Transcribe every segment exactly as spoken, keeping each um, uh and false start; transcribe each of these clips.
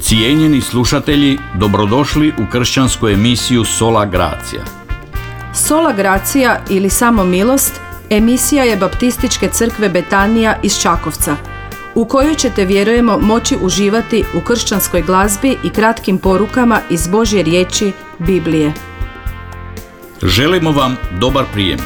Cijenjeni slušatelji, dobrodošli u kršćansku emisiju Sola Gracia. Sola Gracia ili Samo milost emisija je Baptističke crkve Betanija iz Čakovca, u kojoj ćete, vjerujemo, moći uživati u kršćanskoj glazbi i kratkim porukama iz Božje riječi, Biblije. Želimo vam dobar prijem.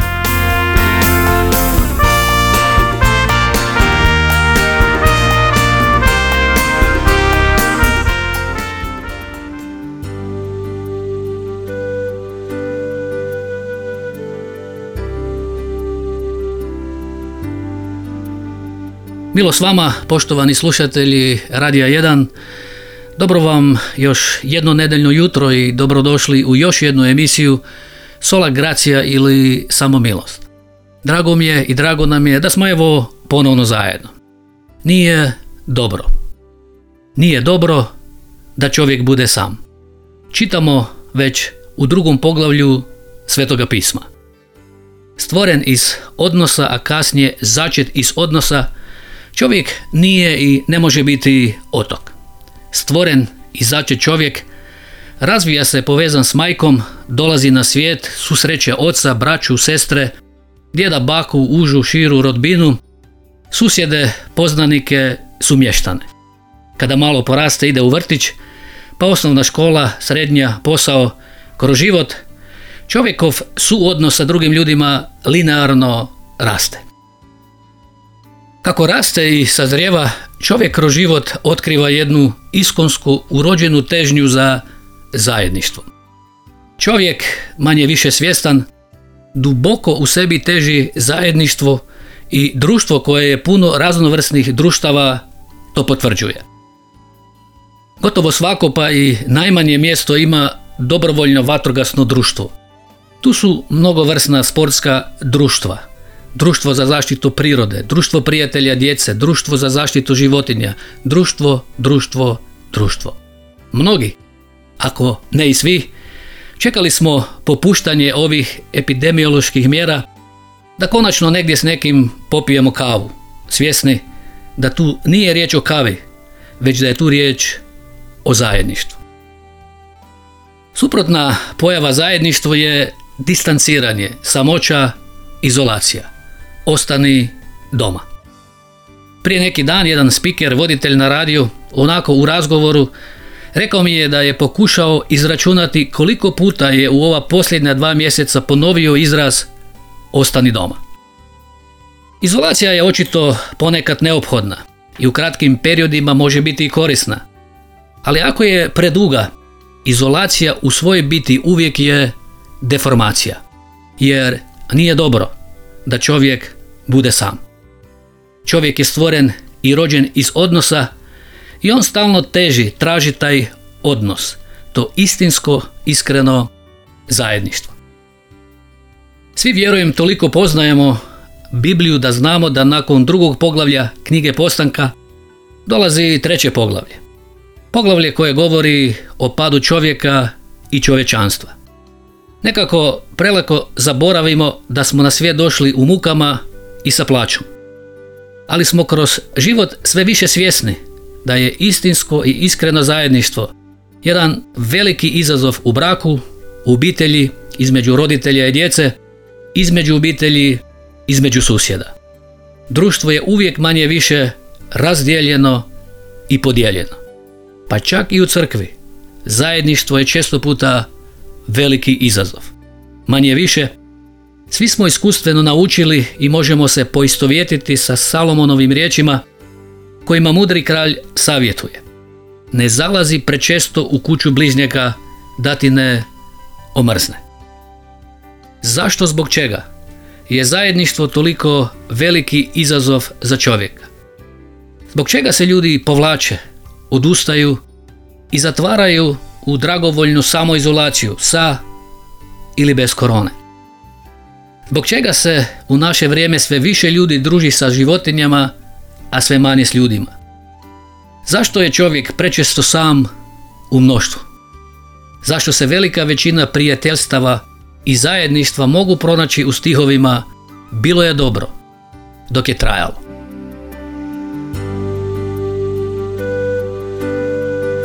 Milo s vama, poštovani slušatelji Radija jedan. Dobro vam još jedno nedeljno jutro i dobrodošli u još jednu emisiju Sola Gracia ili Samo milost. Drago mi je i drago nam je da smo evo ponovno zajedno. Nije dobro. Nije dobro da čovjek bude sam. Čitamo već u drugom poglavlju Svetoga pisma. Stvoren iz odnosa, a kasnije začet iz odnosa, čovjek nije i ne može biti otok. Stvoren i začet čovjek razvija se povezan s majkom, dolazi na svijet, susreće oca, braću, sestre, djeda, baku, užu, širu rodbinu, susjede, poznanike, sumještane. Kada malo poraste, ide u vrtić, pa osnovna škola, srednja, posao, kroz život, čovjekov suodnos sa drugim ljudima linearno raste. Kako raste i sazrijeva, čovjek kroz život otkriva jednu iskonsku, urođenu težnju za zajedništvo. Čovjek, manje više svjestan, duboko u sebi teži zajedništvo i društvo koje je puno raznovrsnih društava to potvrđuje. Gotovo svako, pa i najmanje mjesto ima dobrovoljno vatrogasno društvo. Tu su mnogovrsna sportska društva. Društvo za zaštitu prirode, društvo prijatelja djece, društvo za zaštitu životinja, društvo, društvo, društvo. Mnogi, ako ne i svi, čekali smo popuštanje ovih epidemioloških mjera da konačno negdje s nekim popijemo kavu, svjesni da tu nije riječ o kavi, već da je tu riječ o zajedništvu. Suprotna pojava zajedništvo je distanciranje, samoća, izolacija. Ostani doma. Prije neki dan jedan spiker, voditelj na radiju, onako u razgovoru, rekao mi je da je pokušao izračunati koliko puta je u ova posljednja dva mjeseca ponovio izraz ostani doma. Izolacija je očito ponekad neophodna i u kratkim periodima može biti i korisna. Ali ako je preduga, izolacija u svojoj biti uvijek je deformacija. Jer nije dobro da čovjek bude sam. Čovjek je stvoren i rođen iz odnosa i on stalno teži, traži taj odnos, to istinsko, iskreno zajedništvo. Svi, vjerujem, toliko poznajemo Bibliju da znamo da nakon drugog poglavlja knjige Postanka dolazi treće poglavlje. Poglavlje koje govori o padu čovjeka i čovječanstva. Nekako prelako zaboravimo da smo na svijet došli u mukama i sa plaćom. Ali smo kroz život sve više svjesni da je istinsko i iskreno zajedništvo jedan veliki izazov u braku, u obitelji, između roditelja i djece, između obitelji, između susjeda. Društvo je uvijek manje više razdijeljeno i podijeljeno. Pa čak i u crkvi zajedništvo je često puta veliki izazov. Manje više, svi smo iskustveno naučili i možemo se poistovjetiti sa Salomonovim riječima kojima mudri kralj savjetuje: ne zalazi prečesto u kuću bližnjaka da ti ne omrzne. Zašto, zbog čega je zajedništvo toliko veliki izazov za čovjeka? Zbog čega se ljudi povlače, odustaju i zatvaraju u dragovoljnu samoizolaciju sa ili bez korone? Zbog čega se u naše vrijeme sve više ljudi druži sa životinjama, a sve manje s ljudima? Zašto je čovjek prečesto sam u mnoštvu? Zašto se velika većina prijateljstava i zajedništva mogu pronaći u stihovima bilo je dobro dok je trajalo?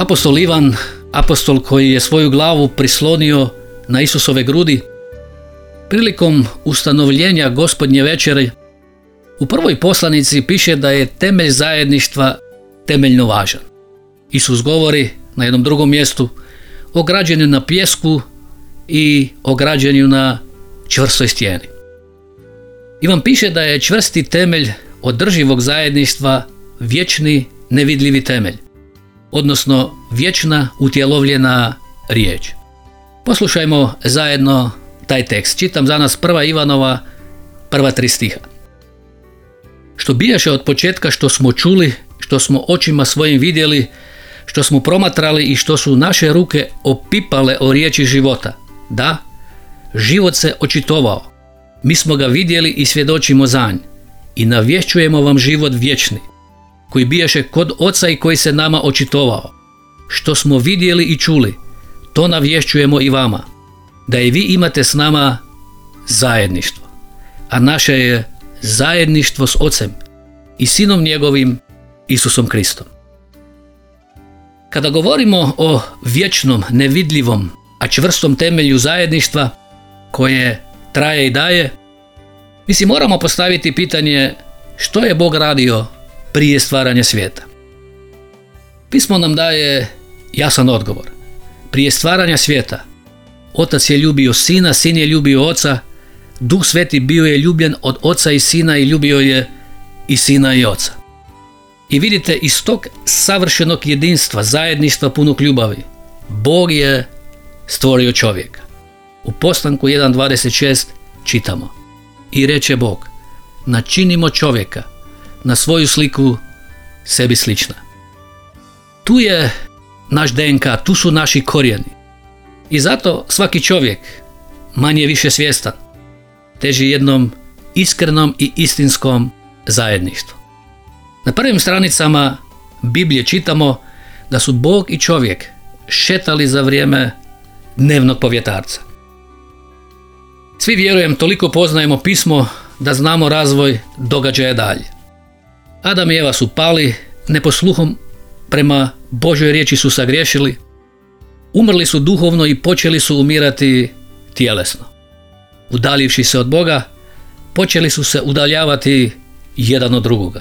Apostol Ivan, apostol koji je svoju glavu prislonio na Isusove grudi, prilikom ustanovljenja Gospodnje večere u prvoj poslanici piše da je temelj zajedništva temeljno važan. Isus govori na jednom drugom mjestu o građenju na pijesku i o građenju na čvrstoj stijeni. Ivan piše da je čvrsti temelj održivog zajedništva vječni nevidljivi temelj, odnosno vječna utjelovljena riječ. Poslušajmo zajedno taj tekst. Čitam za nas prva Ivanova, prva tri stiha. Što bijaše od početka što smo čuli, što smo očima svojim vidjeli, što smo promatrali i što su naše ruke opipale o riječi života. Da, život se očitovao. Mi smo ga vidjeli i svjedočimo za nj. I navješćujemo vam život vječni, koji bijaše kod Oca i koji se nama očitovao. Što smo vidjeli i čuli, to navješćujemo i vama, da i vi imate s nama zajedništvo. A naše je zajedništvo s Ocem i Sinom njegovim, Isusom Kristom. Kada govorimo o vječnom, nevidljivom, a čvrstom temelju zajedništva koje traje i daje, mi si moramo postaviti pitanje što je Bog radio prije stvaranja svijeta. Pismo nam daje jasan odgovor. Prije stvaranja svijeta Otac je ljubio Sina, Sin je ljubio Oca, Duh Sveti bio je ljubljen od Oca i Sina i ljubio je i Sina i Oca. I vidite, iz tog savršenog jedinstva, zajedništva punog ljubavi, Bog je stvorio čovjeka. U Postanku jedan dvadeset šest čitamo: I reče Bog, načinimo čovjeka na svoju sliku sebi slična. Tu je naš D N K, tu su naši korijeni. I zato svaki čovjek, manje više svjestan, teži jednom iskrenom i istinskom zajedništvu. Na prvim stranicama Biblije čitamo da su Bog i čovjek šetali za vrijeme dnevnog povjetarca. Svi, vjerujem, toliko poznajemo pismo da znamo razvoj događaja dalje. Adam i Eva su pali, neposluhom prema Božoj riječi su sagriješili, umrli su duhovno i počeli su umirati tjelesno. Udaljivši se od Boga, počeli su se udaljavati jedan od drugoga.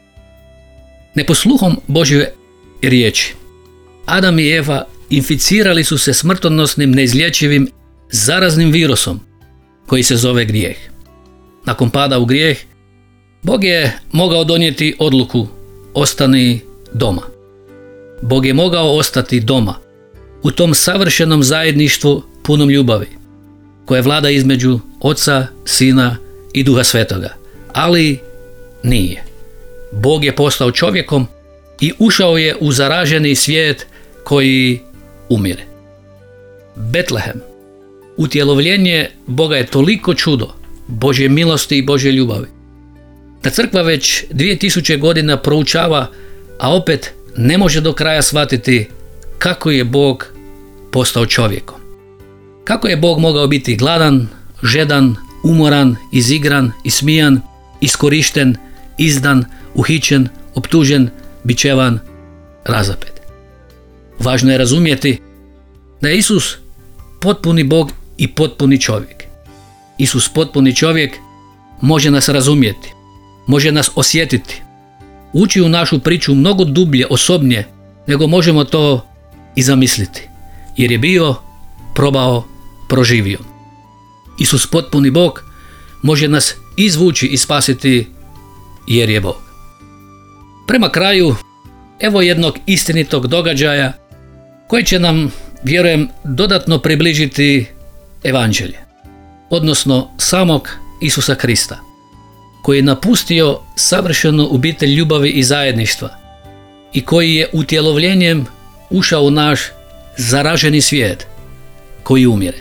Neposluhom Božje riječi, Adam i Eva inficirali su se smrtonosnim, neizlječivim, zaraznim virusom koji se zove grijeh. Nakon pada u grijeh, Bog je mogao donijeti odluku: ostani doma. Bog je mogao ostati doma, u tom savršenom zajedništvu punom ljubavi, koje vlada između Oca, Sina i Duha Svetoga. Ali nije. Bog je postao čovjekom i ušao je u zaraženi svijet koji umire. Betlehem, utjelovljenje Boga, je toliko čudo Božje milosti i Božje ljubavi da crkva već dvije tisuće godina proučava, a opet ne može do kraja shvatiti kako je Bog postao čovjekom. Kako je Bog mogao biti gladan, žedan, umoran, izigran, ismijan, iskorišten, izdan, uhićen, optužen, bičevan, razapet. Važno je razumjeti da je Isus potpuni Bog i potpuni čovjek. Isus, potpuni čovjek, može nas razumjeti, može nas osjetiti, ući u našu priču mnogo dublje, osobnije, nego možemo to i zamisliti, jer je bio, probao, proživio. Isus, potpuni Bog, može nas izvući i spasiti, jer je Bog. Prema kraju, evo jednog istinitog događaja koji će nam, vjerujem, dodatno približiti evanđelje, odnosno samog Isusa Krista, koji je napustio savršenu obitelj ljubavi i zajedništva i koji je utjelovljenjem ušao u naš zaraženi svijet koji umire.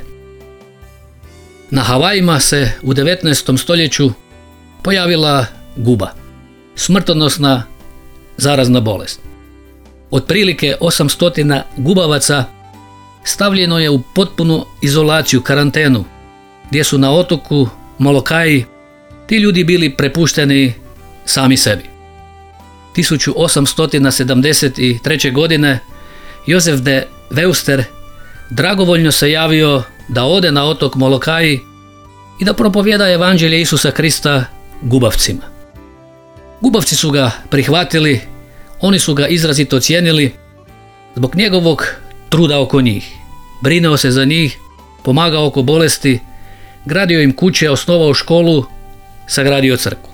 Na Havajima se u devetnaestom stoljeću pojavila guba, smrtonosna zarazna bolest. Otprilike osamsto gubavaca stavljeno je u potpunu izolaciju, karantenu, gdje su na otoku Molokaji ti ljudi bili prepušteni sami sebi. tisuću osamsto sedamdeset treće. godine Josef de Veuster dragovoljno se javio da ode na otok Molokaji i da propovjeda evanđelje Isusa Krista gubavcima. Gubavci su ga prihvatili, oni su ga izrazito cijenili zbog njegovog truda oko njih. Brineo se za njih, pomagao oko bolesti, gradio im kuće, osnovao školu, sagradio crkvu.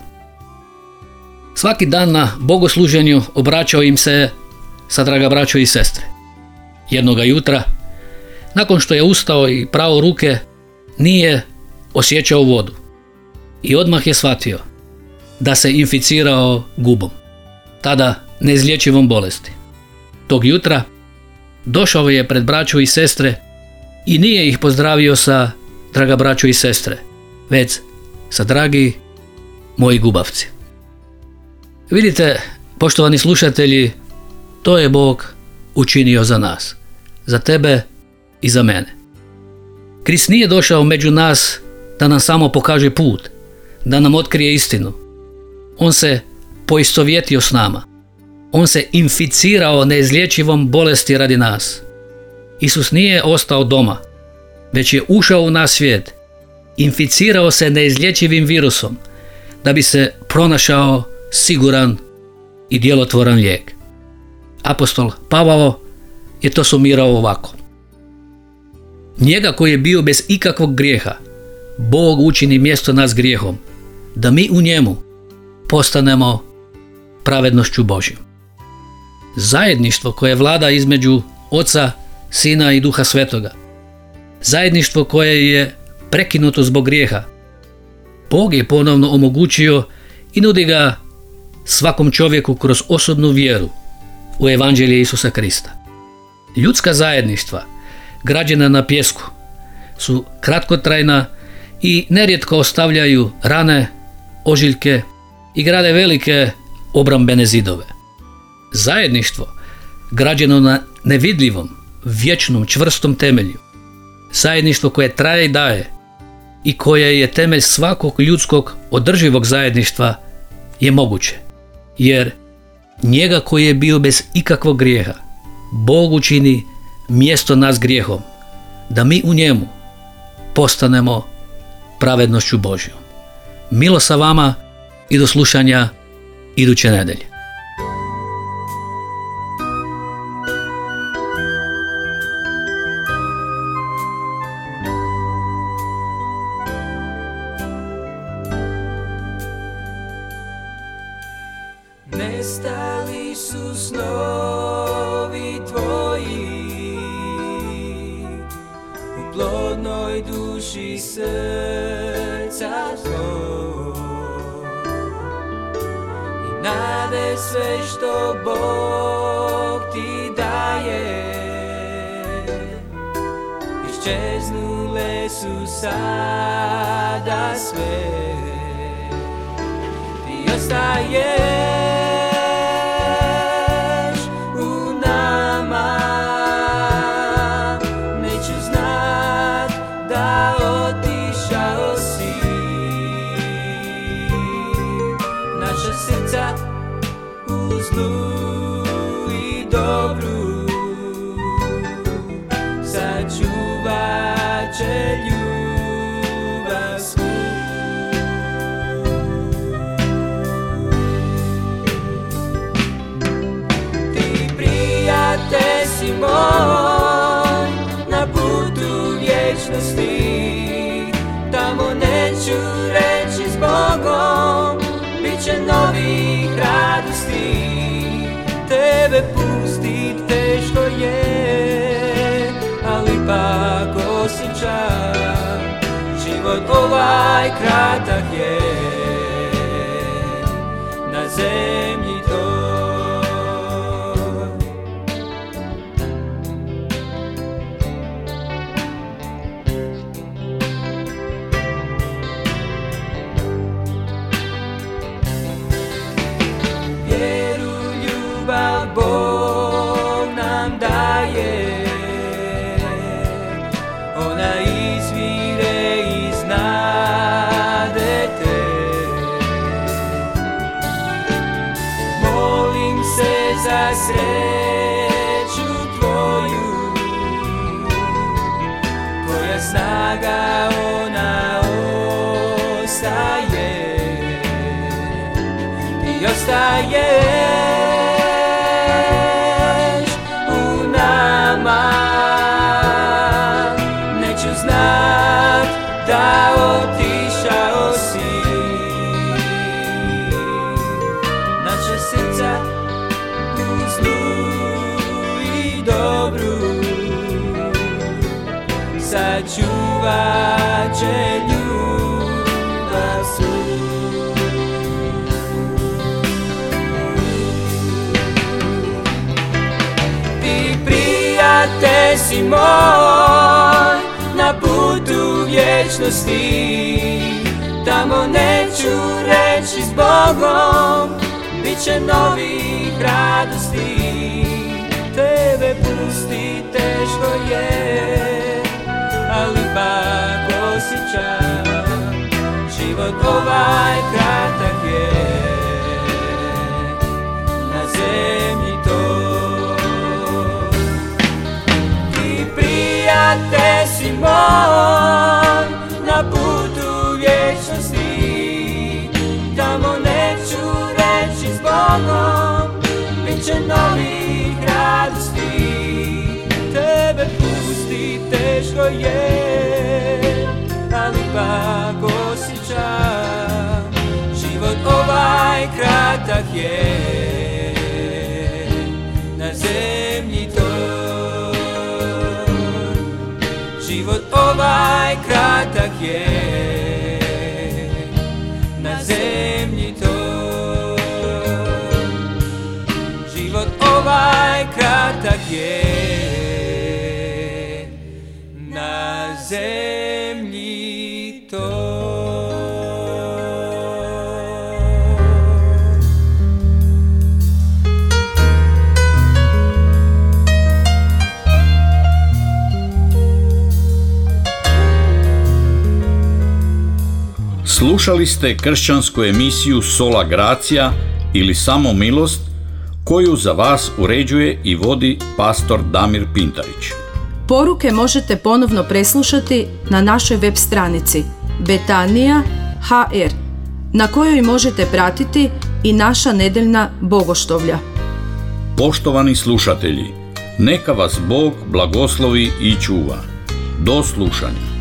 Svaki dan na bogosluženju obraćao im se sa draga braćo i sestre. Jednoga jutra, nakon što je ustao i prao ruke, nije osjećao vodu i odmah je shvatio da se inficirao gubom, tada neizlječivom bolesti. Tog jutra došao je pred braću i sestre i nije ih pozdravio sa draga braćo i sestre, već sa dragi moji gubavci. Vidite, poštovani slušatelji, to je Bog učinio za nas, za tebe i za mene. Krist nije došao među nas da nam samo pokaže put, da nam otkrije istinu. On se poistovjetio s nama. On se inficirao neizlječivom bolesti radi nas. Isus nije ostao doma, već je ušao u naš svijet, inficirao se neizlječivim virusom da bi se pronašao siguran i djelotvoran lijek. Apostol Pavao je to sumirao ovako. Njega koji je bio bez ikakvog grijeha, Bog učini mjesto nas grijehom, da mi u njemu postanemo pravednošću Božjom. Zajedništvo koje vlada između Oca, Sina i Duha Svetoga, zajedništvo koje je prekinuto zbog grijeha, Bog je ponovno omogućio i nudi ga svakom čovjeku kroz osobnu vjeru u evanđelje Isusa Krista. Ljudska zajedništva, građena na pijesku, su kratkotrajna i nerijetko ostavljaju rane, ožiljke i grade velike obrambene zidove. Zajedništvo, građeno na nevidljivom, vječnom, čvrstom temelju, zajedništvo koje traje i daje i koje je temelj svakog ljudskog održivog zajedništva, je moguće, jer njega koji je bio bez ikakvog grijeha, Bog učini mjesto nas grijehom, da mi u njemu postanemo pravednošću Božjom. Milo sa vama i do slušanja iduće nedelje. Nestali su snovi tvoji u plodnoj duši srca tvoj i nade sve što Bog ti daje iščeznule su sada sve. Ti ostaješ srca u zlu i dobru sačuvat će ljubav svu. Ti prijatelj si moj na putu vječnosti, tamo neću reći s Bogom, biće novih radosti. Tebe pustit teško je, ali ipak osjećam, život ovaj kratak je na zemlji toj. Bog nam daje, ona izvire iz nade te. Molim se za sreću tvoju, ostaje, ti ostaješ u nama. Neću znat da otišao si, naša srca u zlu i dobru sačuvat će ljubav svu. Ti prijatelj si moj na putu vječnosti, tamo neću reći s Bogom, bit će novih radosti. Tebe pusti teško je, ali ipak osjećam, život ovaj kratak je, na zemlji to. Ti prijatelj si moj na putu vječnosti, tamo neću reći s Bogom, bit će novih radosti. Tebe pusti teško je, ali ipak osjećam, život ovaj kratak je, na zemlji to. Život ovaj kratak je, na zemlji to. Život ovaj kratak je, na zemlji to. Slušali ste kršćansku emisiju Sola Gracia ili Samo milost, koju za vas uređuje i vodi pastor Damir Pintarić. Poruke možete ponovno preslušati na našoj web stranici Betanija ha er, na kojoj možete pratiti i naša nedeljna bogoštovlja. Poštovani slušatelji, neka vas Bog blagoslovi i čuva. Do slušanja.